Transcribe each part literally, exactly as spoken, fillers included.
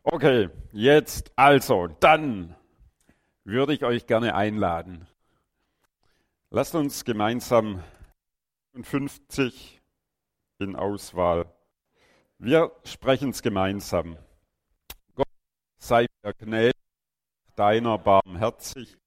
Okay, jetzt also, dann würde ich euch gerne einladen. Lasst uns gemeinsam fünfzig in Auswahl. Wir sprechen es gemeinsam. Gott sei mir gnädig, deiner barmherzig.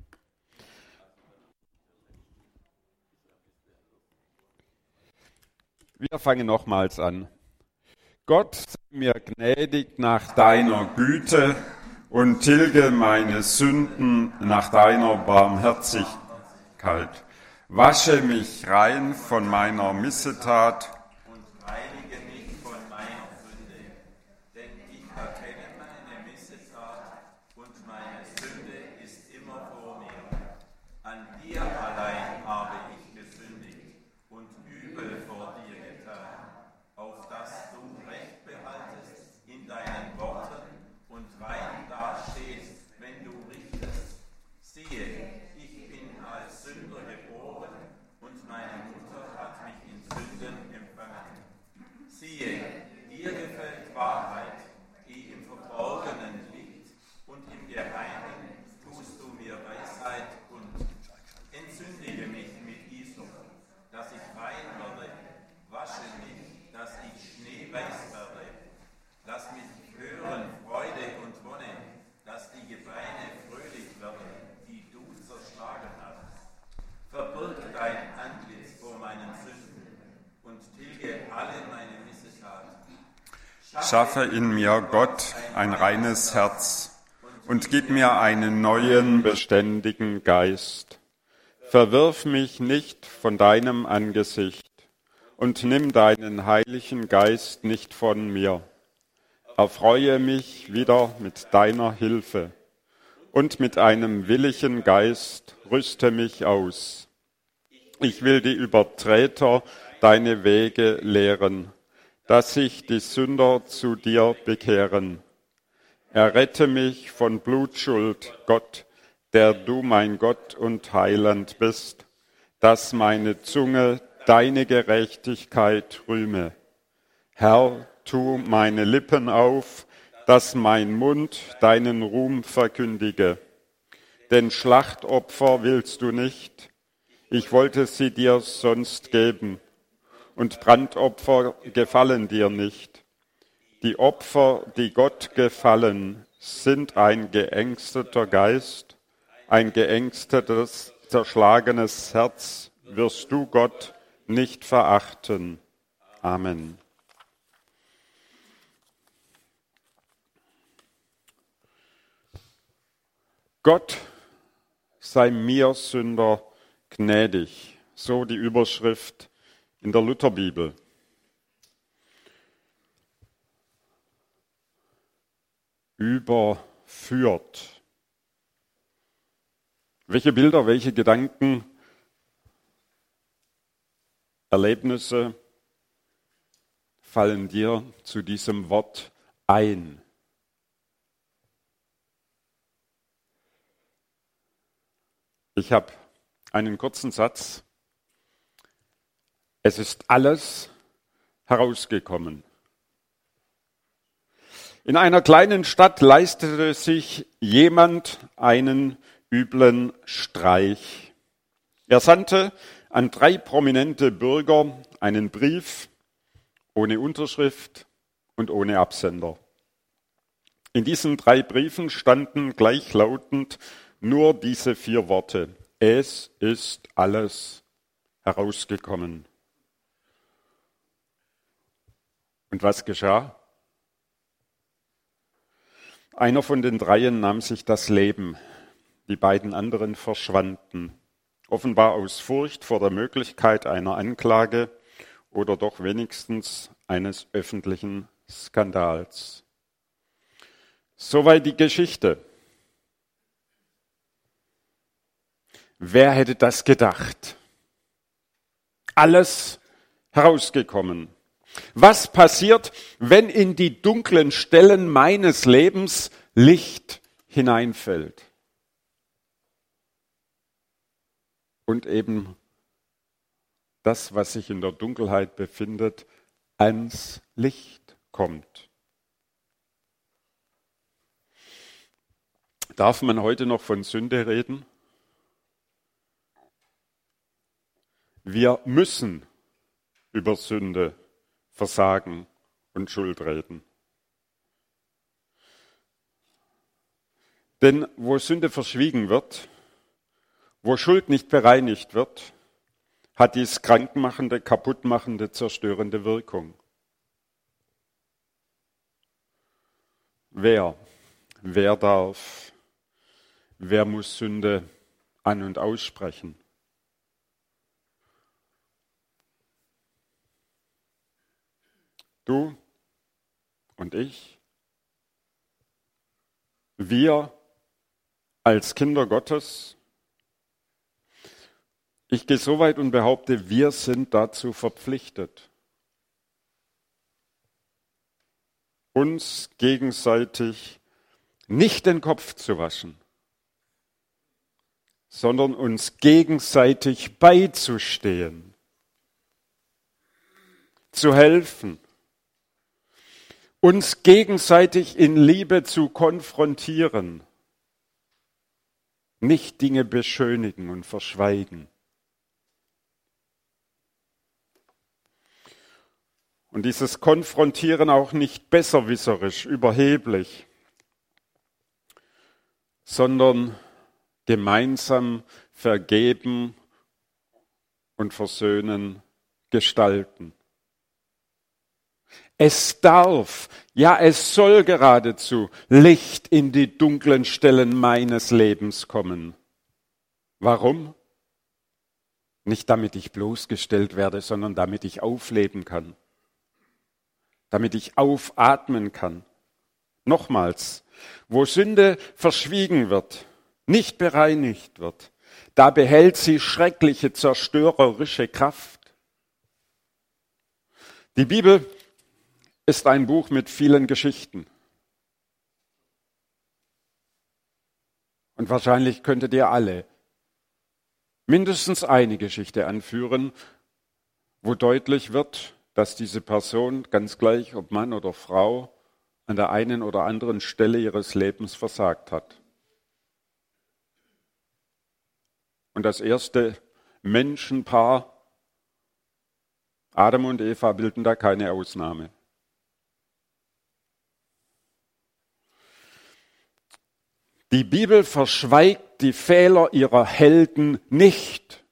Wir fangen nochmals an. Gott sei mir gnädig nach deiner Güte und tilge meine Sünden nach deiner Barmherzigkeit. Wasche mich rein von meiner Missetat und reinige mich von meiner Sünde. Denn ich erkenne meine Missetat und meine Sünde ist immer vor mir. An dir allein habe ich gesündigt und Übel vor dir getan, auf dass du Recht behaltest in deinen Worten und rein dastehst, wenn du richtest. Siehe, ich bin als Sünder geboren und meine Mutter hat mich in Sünden empfangen. Siehe, dir gefällt Wahrheit, die im Verborgenen liegt, und im Geheimen tust du mir Weisheit und entzündige mich mit Isop, dass ich rein werde, wasche mich, dass ich schneeweiß werde. Lass mich hören Freude und Wonne, dass die Gebeine fröhlich werden, die du zerschlagen hast. Verbirg dein Antlitz vor meinen Sünden und tilge alle meine Missetat. Schaffe in mir, Gott, ein reines Herz und gib mir einen neuen, beständigen Geist. Verwirf mich nicht von deinem Angesicht und nimm deinen heiligen Geist nicht von mir. Erfreue mich wieder mit deiner Hilfe und mit einem willigen Geist rüste mich aus. Ich will die Übertreter deine Wege lehren, dass sich die Sünder zu dir bekehren. Errette mich von Blutschuld, Gott, der du mein Gott und Heiland bist, dass meine Zunge deine Gerechtigkeit rühme. Herr, tu meine Lippen auf, dass mein Mund deinen Ruhm verkündige. Denn Schlachtopfer willst du nicht, ich wollte sie dir sonst geben, und Brandopfer gefallen dir nicht. Die Opfer, die Gott gefallen, sind ein geängsteter Geist, ein geängstetes, zerschlagenes Herz wirst du, Gott, nicht verachten. Amen. Gott sei mir Sünder gnädig, so die Überschrift in der Lutherbibel. Überführt. Welche Bilder, welche Gedanken, Erlebnisse fallen dir zu diesem Wort ein? Ich habe einen kurzen Satz. Es ist alles herausgekommen. In einer kleinen Stadt leistete sich jemand einen üblen Streich. Er sandte an drei prominente Bürger einen Brief ohne Unterschrift und ohne Absender. In diesen drei Briefen standen gleichlautend nur diese vier Worte. Es ist alles herausgekommen. Und was geschah? Einer von den dreien nahm sich das Leben. Die beiden anderen verschwanden. Offenbar aus Furcht vor der Möglichkeit einer Anklage oder doch wenigstens eines öffentlichen Skandals. Soweit die Geschichte. Wer hätte das gedacht? Alles herausgekommen. Was passiert, wenn in die dunklen Stellen meines Lebens Licht hineinfällt? Und eben das, was sich in der Dunkelheit befindet, ans Licht kommt. Darf man heute noch von Sünde reden? Wir müssen über Sünde, Versagen und Schuld reden. Denn wo Sünde verschwiegen wird, wo Schuld nicht bereinigt wird, hat dies krankmachende, kaputtmachende, zerstörende Wirkung. Wer, wer darf, wer muss Sünde an- und aussprechen? Du und ich, wir als Kinder Gottes. Ich gehe so weit und behaupte, wir sind dazu verpflichtet, uns gegenseitig nicht den Kopf zu waschen, sondern uns gegenseitig beizustehen, zu helfen, uns gegenseitig in Liebe zu konfrontieren, nicht Dinge beschönigen und verschweigen. Und dieses Konfrontieren auch nicht besserwisserisch, überheblich, sondern gemeinsam vergeben und versöhnen, gestalten. Es darf, ja es soll geradezu Licht in die dunklen Stellen meines Lebens kommen. Warum? Nicht damit ich bloßgestellt werde, sondern damit ich aufleben kann. Damit ich aufatmen kann. Nochmals, wo Sünde verschwiegen wird, nicht bereinigt wird, da behält sie schreckliche, zerstörerische Kraft. Die Bibel ist ein Buch mit vielen Geschichten. Und wahrscheinlich könntet ihr alle mindestens eine Geschichte anführen, wo deutlich wird, dass diese Person, ganz gleich ob Mann oder Frau, an der einen oder anderen Stelle ihres Lebens versagt hat. Und das erste Menschenpaar, Adam und Eva, bilden da keine Ausnahme. Die Bibel verschweigt die Fehler ihrer Helden nicht,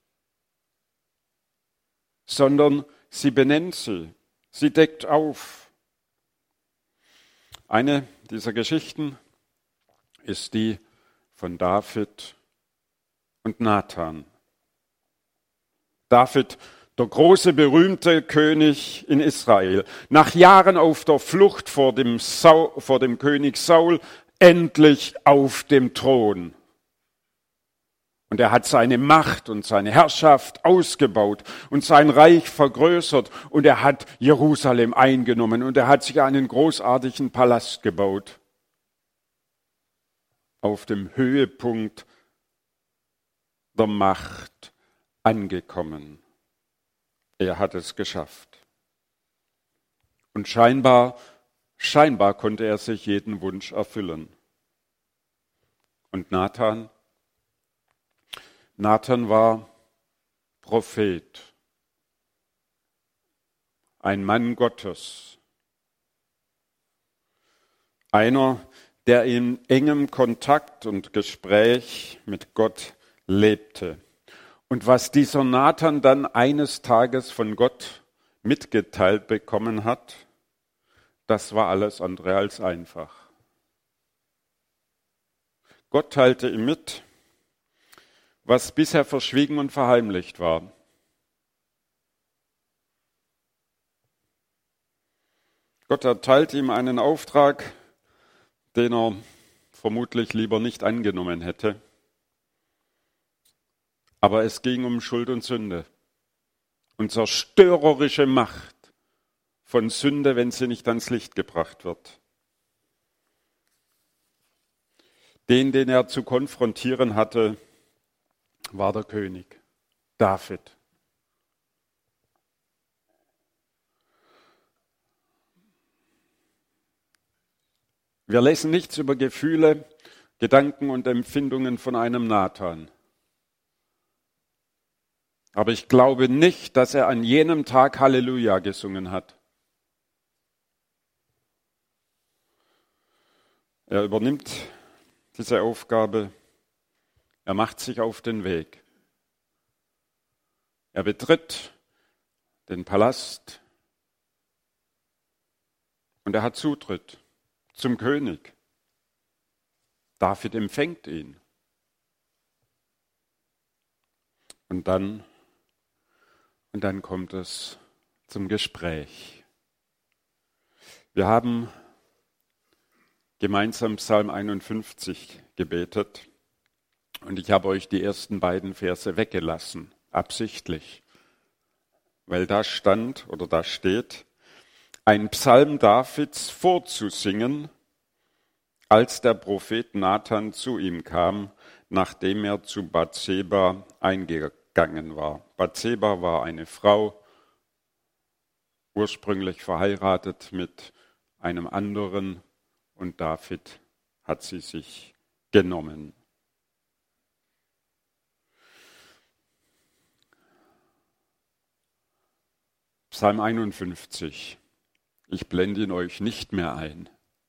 sondern sie benennt sie, sie deckt auf. Eine dieser Geschichten ist die von David und Nathan. David, der große, berühmte König in Israel, nach Jahren auf der Flucht vor dem, Saul, vor dem König Saul, endlich auf dem Thron. Und er hat seine Macht und seine Herrschaft ausgebaut und sein Reich vergrößert und er hat Jerusalem eingenommen und er hat sich einen großartigen Palast gebaut. Auf dem Höhepunkt der Macht angekommen. Er hat es geschafft. Und scheinbar, scheinbar konnte er sich jeden Wunsch erfüllen. Und Nathan? Nathan war Prophet, ein Mann Gottes, einer, der in engem Kontakt und Gespräch mit Gott lebte. Und was dieser Nathan dann eines Tages von Gott mitgeteilt bekommen hat, das war alles andere als einfach. Gott teilte ihm mit, was bisher verschwiegen und verheimlicht war. Gott erteilt ihm einen Auftrag, den er vermutlich lieber nicht angenommen hätte. Aber es ging um Schuld und Sünde und zerstörerische Macht von Sünde, wenn sie nicht ans Licht gebracht wird. Den, den er zu konfrontieren hatte, war der König, David. Wir lesen nichts über Gefühle, Gedanken und Empfindungen von einem Nathan. Aber ich glaube nicht, dass er an jenem Tag Halleluja gesungen hat. Er übernimmt diese Aufgabe, er macht sich auf den Weg. Er betritt den Palast und er hat Zutritt zum König. David empfängt ihn. Und dann, und dann kommt es zum Gespräch. Wir haben gemeinsam Psalm einundfünfzig gebetet und ich habe euch die ersten beiden Verse weggelassen, absichtlich, weil da stand oder da steht, ein Psalm Davids vorzusingen, als der Prophet Nathan zu ihm kam, nachdem er zu Bathseba eingegangen war. Bathseba war eine Frau, ursprünglich verheiratet mit einem anderen, und David hat sie sich genommen. Psalm einundfünfzig. Ich blende ihn euch nicht mehr ein.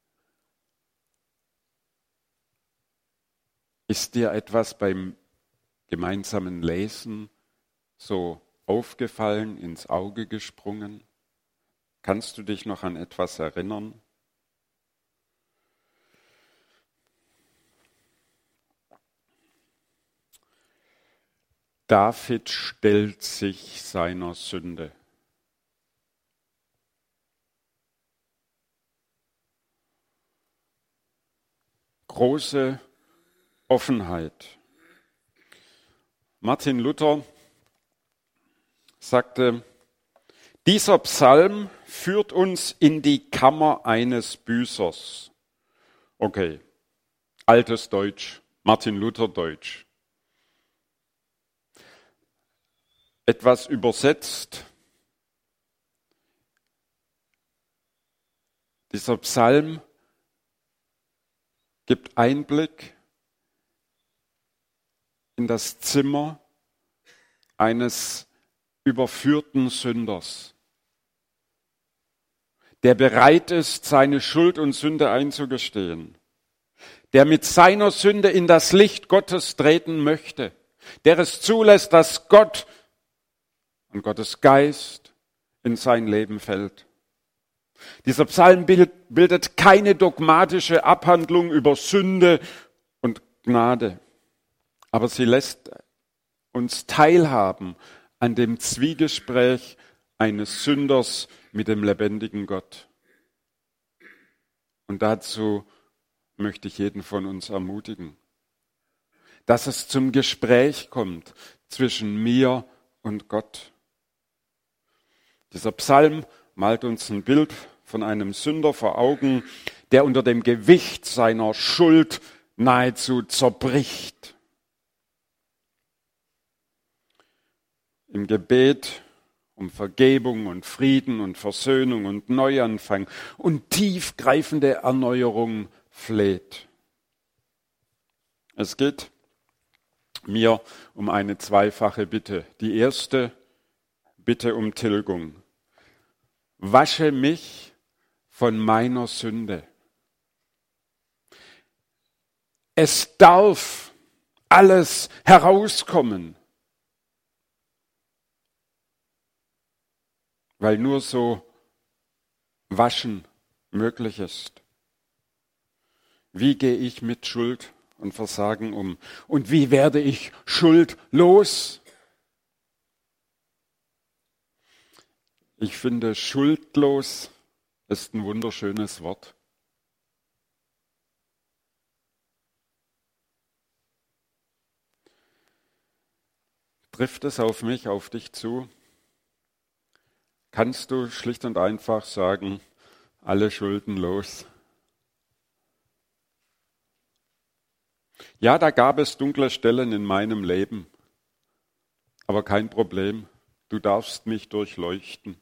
Ist dir etwas beim gemeinsamen Lesen so aufgefallen, ins Auge gesprungen? Kannst du dich noch an etwas erinnern? David stellt sich seiner Sünde. Große Offenheit. Martin Luther sagte, dieser Psalm führt uns in die Kammer eines Büßers. Okay, altes Deutsch, Martin Luther Deutsch. Etwas übersetzt. Dieser Psalm gibt Einblick in das Zimmer eines überführten Sünders, der bereit ist, seine Schuld und Sünde einzugestehen, der mit seiner Sünde in das Licht Gottes treten möchte, der es zulässt, dass Gott und Gottes Geist in sein Leben fällt. Dieser Psalm bildet keine dogmatische Abhandlung über Sünde und Gnade, aber sie lässt uns teilhaben an dem Zwiegespräch eines Sünders mit dem lebendigen Gott. Und dazu möchte ich jeden von uns ermutigen, dass es zum Gespräch kommt zwischen mir und Gott. Dieser Psalm malt uns ein Bild von einem Sünder vor Augen, der unter dem Gewicht seiner Schuld nahezu zerbricht. Im Gebet um Vergebung und Frieden und Versöhnung und Neuanfang und tiefgreifende Erneuerung fleht. Es geht mir um eine zweifache Bitte. Die erste Bitte um Tilgung. Wasche mich von meiner Sünde. Es darf alles herauskommen, weil nur so Waschen möglich ist. Wie gehe ich mit Schuld und Versagen um? Und wie werde ich schuldlos? Ich finde, schuldlos ist ein wunderschönes Wort. Trifft es auf mich, auf dich zu? Kannst du schlicht und einfach sagen, alle Schulden los? Ja, da gab es dunkle Stellen in meinem Leben, aber kein Problem, du darfst mich durchleuchten.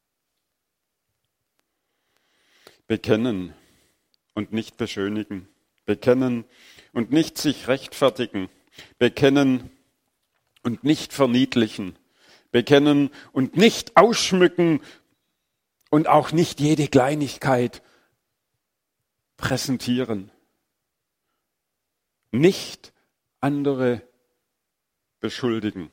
Bekennen und nicht beschönigen. Bekennen und nicht sich rechtfertigen. Bekennen und nicht verniedlichen. Bekennen und nicht ausschmücken und auch nicht jede Kleinigkeit präsentieren. Nicht andere beschuldigen.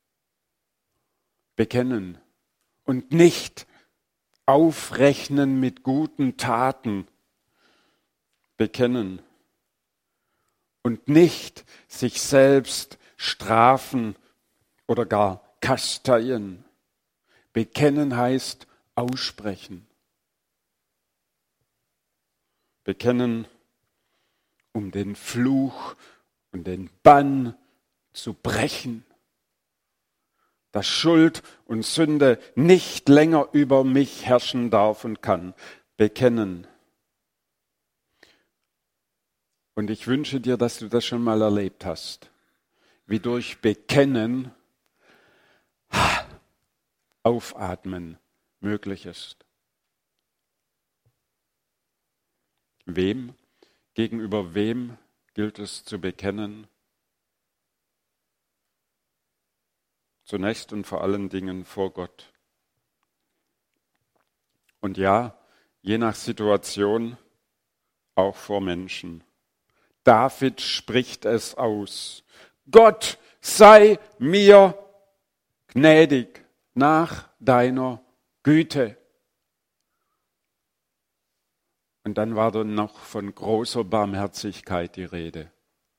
Bekennen und nicht aufrechnen mit guten Taten. Bekennen und nicht sich selbst strafen oder gar kasteien. Bekennen heißt aussprechen. Bekennen, um den Fluch und den Bann zu brechen, dass Schuld und Sünde nicht länger über mich herrschen darf und kann. Bekennen. Und ich wünsche dir, dass du das schon mal erlebt hast, wie durch Bekennen Aufatmen möglich ist. Wem, gegenüber wem gilt es zu bekennen? Zunächst und vor allen Dingen vor Gott. Und ja, je nach Situation auch vor Menschen. David spricht es aus. Gott sei mir gnädig nach deiner Güte. Und dann war dann noch von großer Barmherzigkeit die Rede.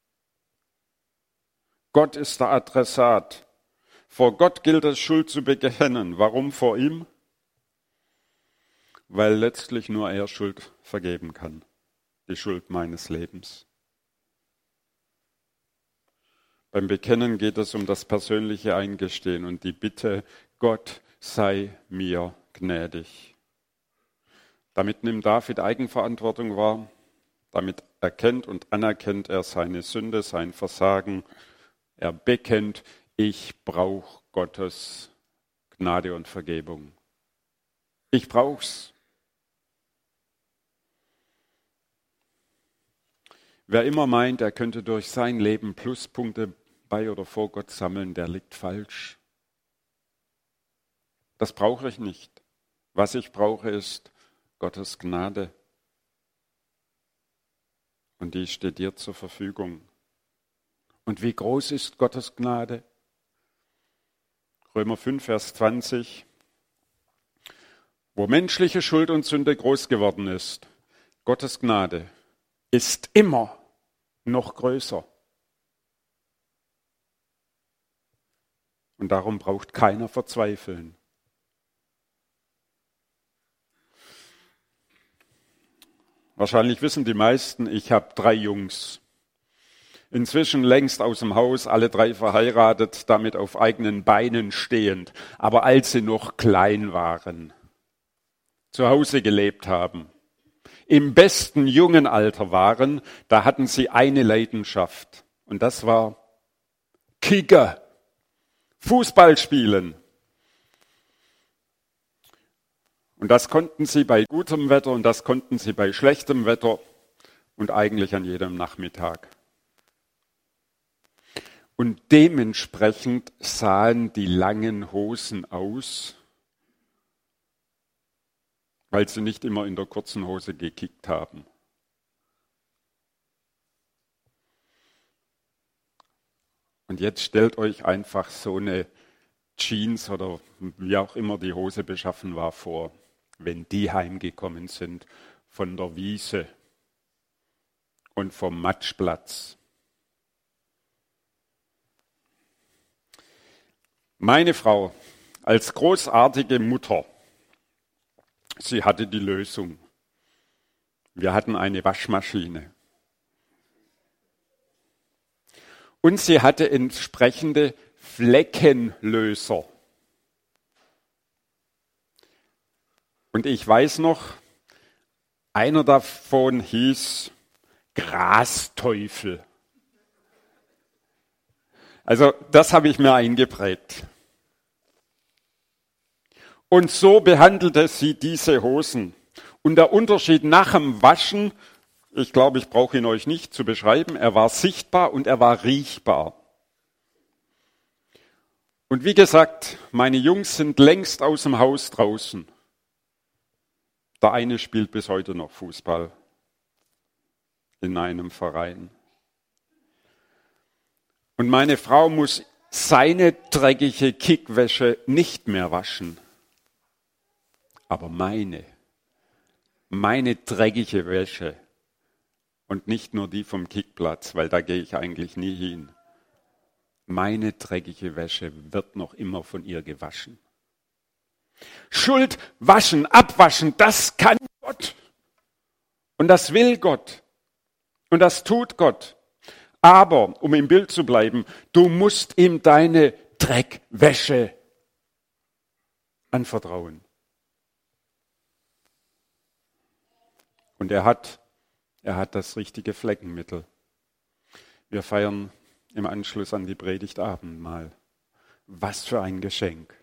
Gott ist der Adressat. Vor Gott gilt es, Schuld zu bekennen. Warum vor ihm? Weil letztlich nur er Schuld vergeben kann. Die Schuld meines Lebens. Beim Bekennen geht es um das persönliche Eingestehen und die Bitte, Gott sei mir gnädig. Damit nimmt David Eigenverantwortung wahr. Damit erkennt und anerkennt er seine Sünde, sein Versagen. Er bekennt, ich brauche Gottes Gnade und Vergebung. Ich brauch's. Wer immer meint, er könnte durch sein Leben Pluspunkte bei oder vor Gott sammeln, der liegt falsch. Das brauche ich nicht. Was ich brauche, ist Gottes Gnade. Und die steht dir zur Verfügung. Und wie groß ist Gottes Gnade? Römer fünf, Vers zwanzig. Wo menschliche Schuld und Sünde groß geworden ist, Gottes Gnade ist immer noch größer. Und darum braucht keiner verzweifeln. Wahrscheinlich wissen die meisten, ich habe drei Jungs. Inzwischen längst aus dem Haus, alle drei verheiratet, damit auf eigenen Beinen stehend. Aber als sie noch klein waren, zu Hause gelebt haben, im besten jungen Alter waren, da hatten sie eine Leidenschaft. Und das war Kicker, Fußball spielen. Und das konnten sie bei gutem Wetter und das konnten sie bei schlechtem Wetter und eigentlich an jedem Nachmittag. Und dementsprechend sahen die langen Hosen aus, weil sie nicht immer in der kurzen Hose gekickt haben. Und jetzt stellt euch einfach so eine Jeans oder wie auch immer die Hose beschaffen war vor, wenn die heimgekommen sind von der Wiese und vom Matschplatz. Meine Frau als großartige Mutter, sie hatte die Lösung. Wir hatten eine Waschmaschine. Und sie hatte entsprechende Fleckenlöser. Und ich weiß noch, einer davon hieß Grasteufel. Also das habe ich mir eingeprägt. Und so behandelte sie diese Hosen. Und der Unterschied nach dem Waschen Ich glaube, ich brauche ihn euch nicht zu beschreiben. Er war sichtbar und er war riechbar. Und wie gesagt, meine Jungs sind längst aus dem Haus draußen. Der eine spielt bis heute noch Fußball in einem Verein. Und meine Frau muss seine dreckige Kickwäsche nicht mehr waschen. Aber meine, meine dreckige Wäsche und nicht nur die vom Kickplatz, weil da gehe ich eigentlich nie hin. Meine dreckige Wäsche wird noch immer von ihr gewaschen. Schuld waschen, abwaschen, das kann Gott. Und das will Gott. Und das tut Gott. Aber, um im Bild zu bleiben, du musst ihm deine Dreckwäsche anvertrauen. Und er hat, er hat das richtige Fleckenmittel. Wir feiern im Anschluss an die Predigt Abendmahl. Was für ein Geschenk.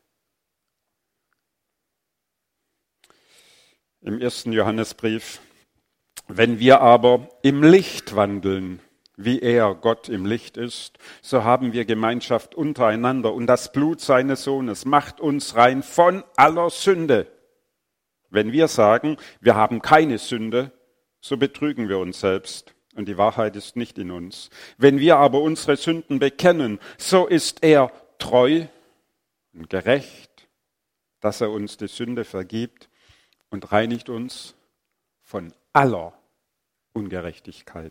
Im ersten Johannesbrief: Wenn wir aber im Licht wandeln, wie er, Gott, im Licht ist, so haben wir Gemeinschaft untereinander und das Blut seines Sohnes macht uns rein von aller Sünde. Wenn wir sagen, wir haben keine Sünde, so betrügen wir uns selbst und die Wahrheit ist nicht in uns. Wenn wir aber unsere Sünden bekennen, so ist er treu und gerecht, dass er uns die Sünde vergibt und reinigt uns von aller Ungerechtigkeit.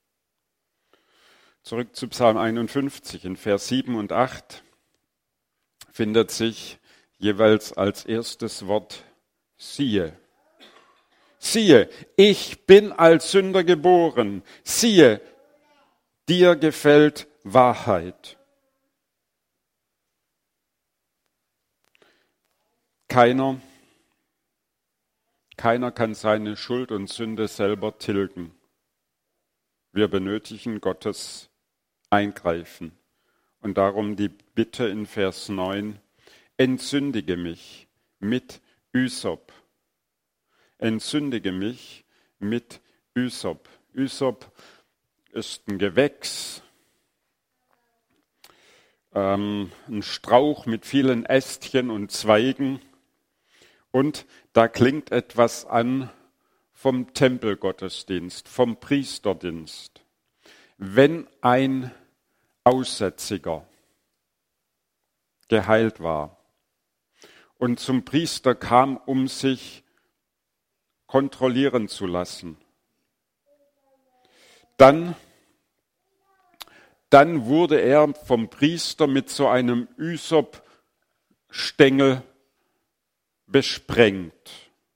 Zurück zu Psalm einundfünfzig, in Vers sieben und acht findet sich jeweils als erstes Wort siehe. Siehe, ich bin als Sünder geboren. Siehe, dir gefällt Wahrheit. Keiner, keiner kann seine Schuld und Sünde selber tilgen. Wir benötigen Gottes Eingreifen. Und darum die Bitte in Vers neun, entsündige mich mit Ysop. Entsündige mich mit Ysop. Ysop ist ein Gewächs, ähm, ein Strauch mit vielen Ästchen und Zweigen. Und da klingt etwas an vom Tempelgottesdienst, vom Priesterdienst. Wenn ein Aussätziger geheilt war und zum Priester kam, um sich kontrollieren zu lassen, dann, dann wurde er vom Priester mit so einem Ysop-Stängel besprengt.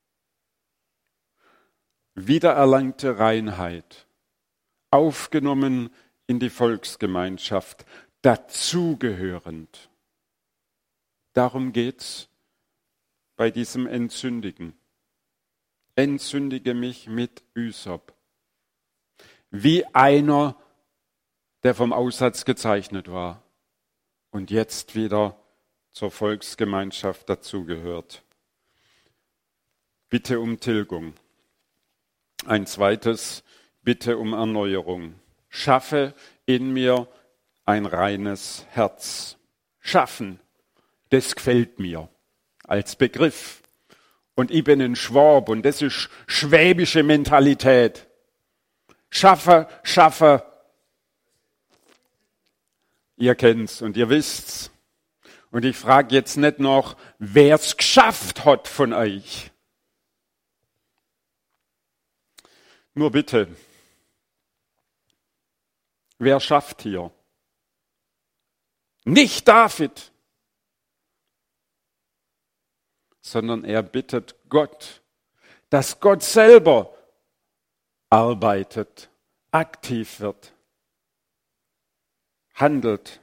Wiedererlangte Reinheit, aufgenommen in die Volksgemeinschaft, dazugehörend. Darum geht's bei diesem Entsündigen. Entsündige mich mit Ysop. Wie einer, der vom Aussatz gezeichnet war und jetzt wieder zur Volksgemeinschaft dazugehört. Bitte um Tilgung. Ein zweites, bitte um Erneuerung. Schaffe in mir ein reines Herz. Schaffen, das gefällt mir als Begriff. Und ich bin ein Schwab und das ist schwäbische Mentalität. Schaffe, schaffe. Ihr kennt's und ihr wisst's. Und ich frage jetzt nicht noch, wer's geschafft hat von euch. Nur bitte, wer schafft hier? Nicht David, sondern er bittet Gott, dass Gott selber arbeitet, aktiv wird, handelt.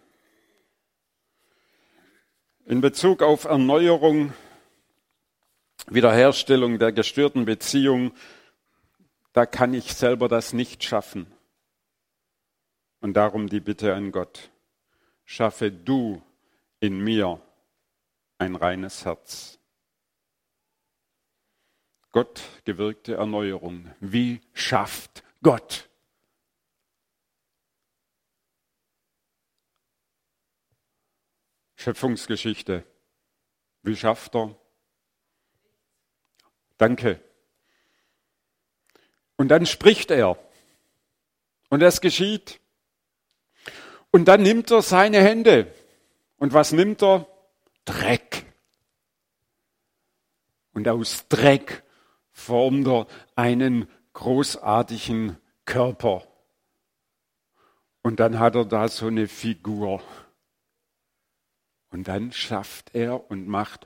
In Bezug auf Erneuerung, Wiederherstellung der gestörten Beziehung, da kann ich selber das nicht schaffen. Und darum die Bitte an Gott, schaffe du in mir ein reines Herz. Gott gewirkte Erneuerung. Wie schafft Gott. Schöpfungsgeschichte. Wie schafft er? Danke. Und dann spricht er. Und es geschieht. Und dann nimmt er seine Hände. Und was nimmt er? Dreck. Und aus Dreck formt er einen großartigen Körper. Und dann hat er da so eine Figur. Und dann schafft er und macht.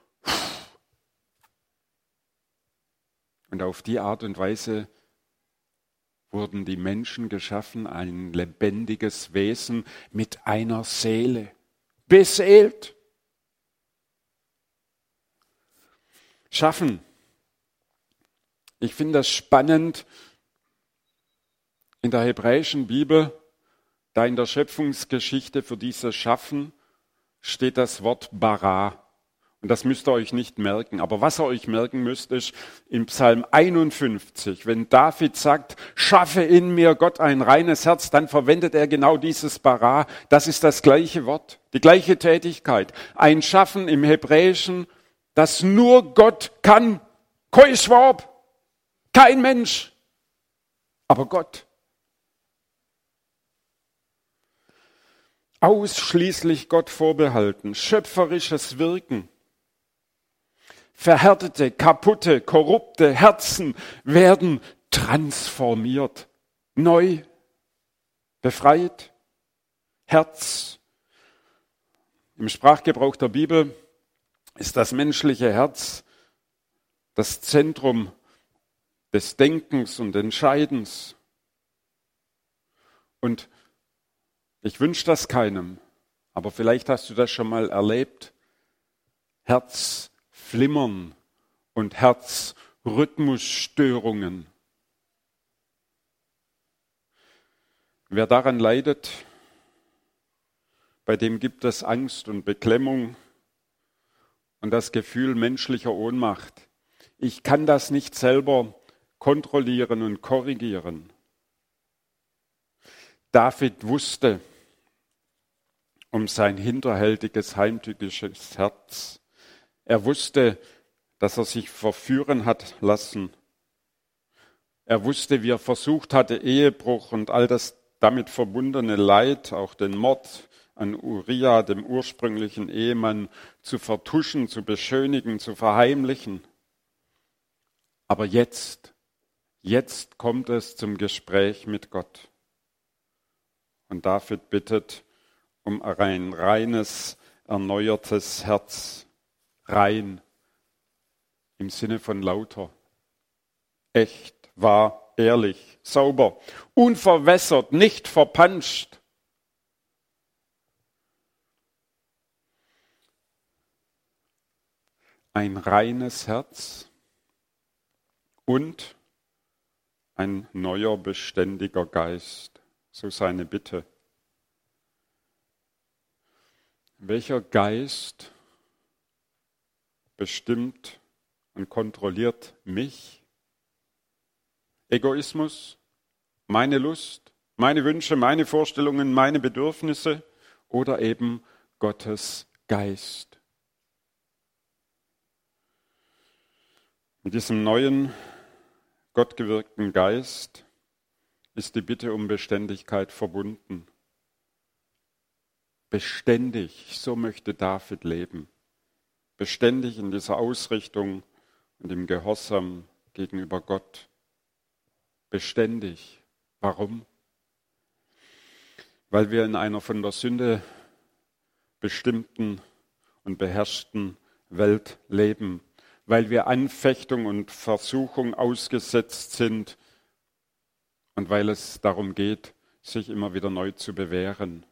Und auf die Art und Weise wurden die Menschen geschaffen, ein lebendiges Wesen mit einer Seele. Beseelt. Schaffen. Ich finde das spannend, in der hebräischen Bibel, da in der Schöpfungsgeschichte für dieses Schaffen steht das Wort bara. Und das müsst ihr euch nicht merken. Aber was ihr euch merken müsst, ist in Psalm einundfünfzig, wenn David sagt, schaffe in mir Gott ein reines Herz, dann verwendet er genau dieses bara. Das ist das gleiche Wort, die gleiche Tätigkeit. Ein Schaffen im Hebräischen, das nur Gott kann. Kein Schwab, kein Mensch, aber Gott. Ausschließlich Gott vorbehalten, schöpferisches Wirken. Verhärtete, kaputte, korrupte Herzen werden transformiert, neu, befreit. Herz. Im Sprachgebrauch der Bibel ist das menschliche Herz das Zentrum des Denkens und Entscheidens. Und ich wünsche das keinem, aber vielleicht hast du das schon mal erlebt. Herzflimmern und Herzrhythmusstörungen. Wer daran leidet, bei dem gibt es Angst und Beklemmung und das Gefühl menschlicher Ohnmacht. Ich kann das nicht selber kontrollieren und korrigieren. David wusste um sein hinterhältiges, heimtückisches Herz. Er wusste, dass er sich verführen hat lassen. Er wusste, wie er versucht hatte, Ehebruch und all das damit verbundene Leid, auch den Mord an Uria, dem ursprünglichen Ehemann, zu vertuschen, zu beschönigen, zu verheimlichen. Aber jetzt, jetzt kommt es zum Gespräch mit Gott. Und David bittet um ein reines, erneuertes Herz. Rein im Sinne von lauter. Echt, wahr, ehrlich, sauber, unverwässert, nicht verpanscht. Ein reines Herz und ein neuer, beständiger Geist. So seine Bitte. Welcher Geist bestimmt und kontrolliert mich? Egoismus, meine Lust, meine Wünsche, meine Vorstellungen, meine Bedürfnisse oder eben Gottes Geist? Mit diesem neuen, gottgewirkten Geist ist die Bitte um Beständigkeit verbunden. Beständig, so möchte David leben. Beständig in dieser Ausrichtung und im Gehorsam gegenüber Gott. Beständig. Warum? Weil wir in einer von der Sünde bestimmten und beherrschten Welt leben. Weil wir Anfechtung und Versuchung ausgesetzt sind und weil es darum geht, sich immer wieder neu zu bewähren.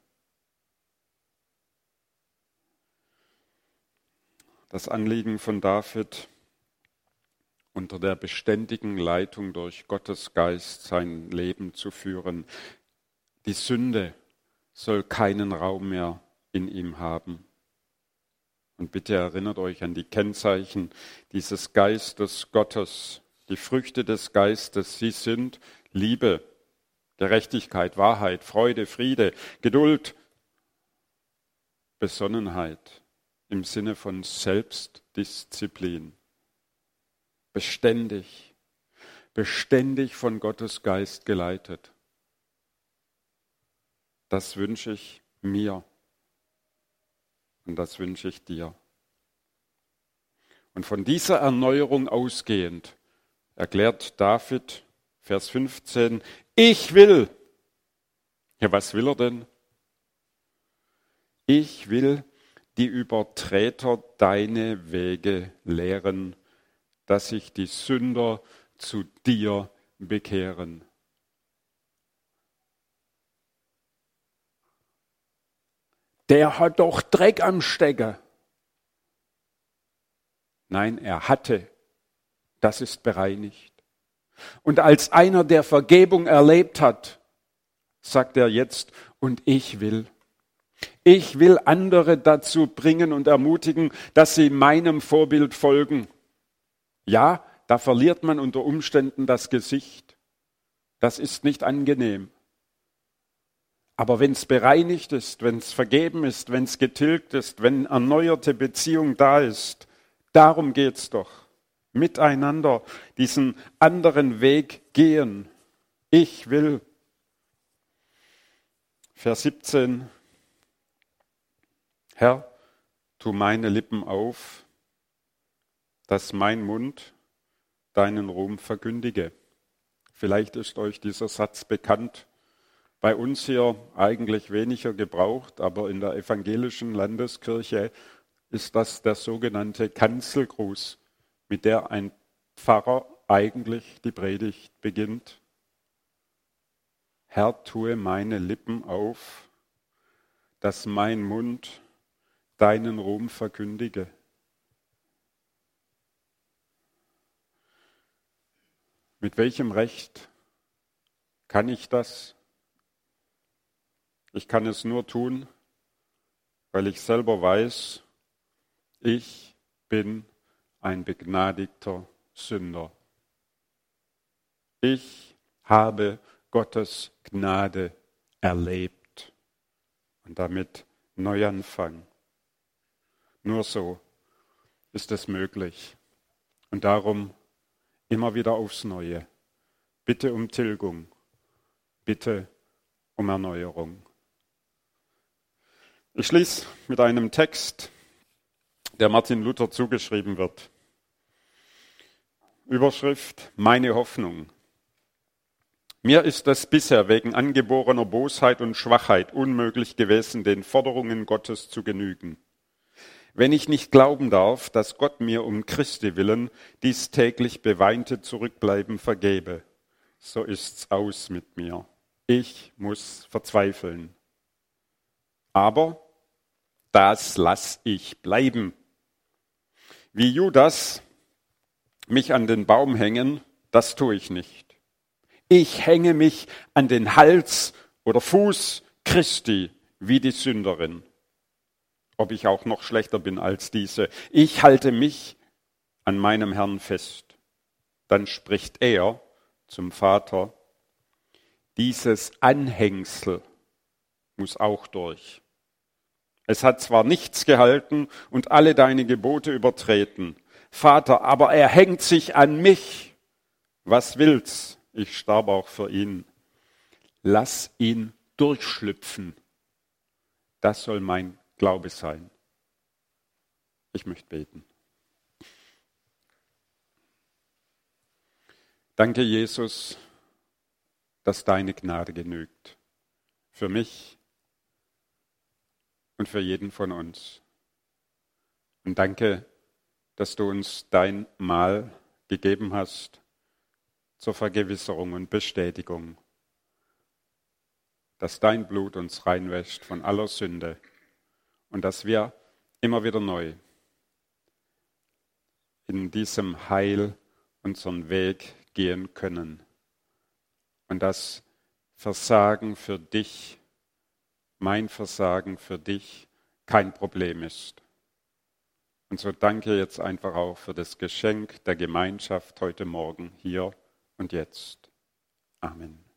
Das Anliegen von David, unter der beständigen Leitung durch Gottes Geist sein Leben zu führen. Die Sünde soll keinen Raum mehr in ihm haben. Und bitte erinnert euch an die Kennzeichen dieses Geistes Gottes. Die Früchte des Geistes, sie sind Liebe, Gerechtigkeit, Wahrheit, Freude, Friede, Geduld, Besonnenheit im Sinne von Selbstdisziplin. Beständig, beständig von Gottes Geist geleitet. Das wünsche ich mir und das wünsche ich dir. Und von dieser Erneuerung ausgehend erklärt David, Vers fünfzehn, ich will. Ja, was will er denn? Ich will die Übertreter deine Wege lehren, dass sich die Sünder zu dir bekehren. Der hat doch Dreck am Stecken. Nein, er hatte. Das ist bereinigt. Und als einer, der Vergebung erlebt hat, sagt er jetzt, und ich will. Ich will andere dazu bringen und ermutigen, dass sie meinem Vorbild folgen. Ja, da verliert man unter Umständen das Gesicht. Das ist nicht angenehm. Aber wenn es bereinigt ist, wenn es vergeben ist, wenn es getilgt ist, wenn erneuerte Beziehung da ist, darum geht's doch. Miteinander diesen anderen Weg gehen. Ich will. Vers siebzehn. Herr, tu meine Lippen auf, dass mein Mund deinen Ruhm verkündige. Vielleicht ist euch dieser Satz bekannt. Bei uns hier eigentlich weniger gebraucht, aber in der evangelischen Landeskirche ist das der sogenannte Kanzelgruß, mit der ein Pfarrer eigentlich die Predigt beginnt. Herr, tue meine Lippen auf, dass mein Mund deinen Ruhm verkündige. Mit welchem Recht kann ich das? Ich kann es nur tun, weil ich selber weiß, ich bin ein begnadigter Sünder. Ich habe Gottes Gnade erlebt und damit Neuanfang. Nur so ist es möglich. Und darum immer wieder aufs Neue. Bitte um Tilgung, bitte um Erneuerung. Ich schließe mit einem Text, der Martin Luther zugeschrieben wird. Überschrift: Meine Hoffnung. Mir ist es bisher wegen angeborener Bosheit und Schwachheit unmöglich gewesen, den Forderungen Gottes zu genügen. Wenn ich nicht glauben darf, dass Gott mir um Christi willen dies täglich beweinte Zurückbleiben vergebe, so ist's aus mit mir. Ich muss verzweifeln. Aber das lass ich bleiben. Wie Judas mich an den Baum hängen, das tue ich nicht. Ich hänge mich an den Hals oder Fuß Christi wie die Sünderin. Ob ich auch noch schlechter bin als diese. Ich halte mich an meinem Herrn fest. Dann spricht er zum Vater: Dieses Anhängsel muss auch durch. Es hat zwar nichts gehalten und alle deine Gebote übertreten, Vater, aber er hängt sich an mich. Was will's? Ich starb auch für ihn. Lass ihn durchschlüpfen. Das soll mein Glaube sein. Ich möchte beten. Danke, Jesus, dass deine Gnade genügt. Für mich und für jeden von uns. Und danke, dass du uns dein Mahl gegeben hast zur Vergewisserung und Bestätigung, dass dein Blut uns reinwäscht von aller Sünde und dass wir immer wieder neu in diesem Heil unseren Weg gehen können und das Versagen für dich, mein Versagen für dich, kein Problem ist. Und so danke jetzt einfach auch für das Geschenk der Gemeinschaft heute Morgen, hier und jetzt. Amen.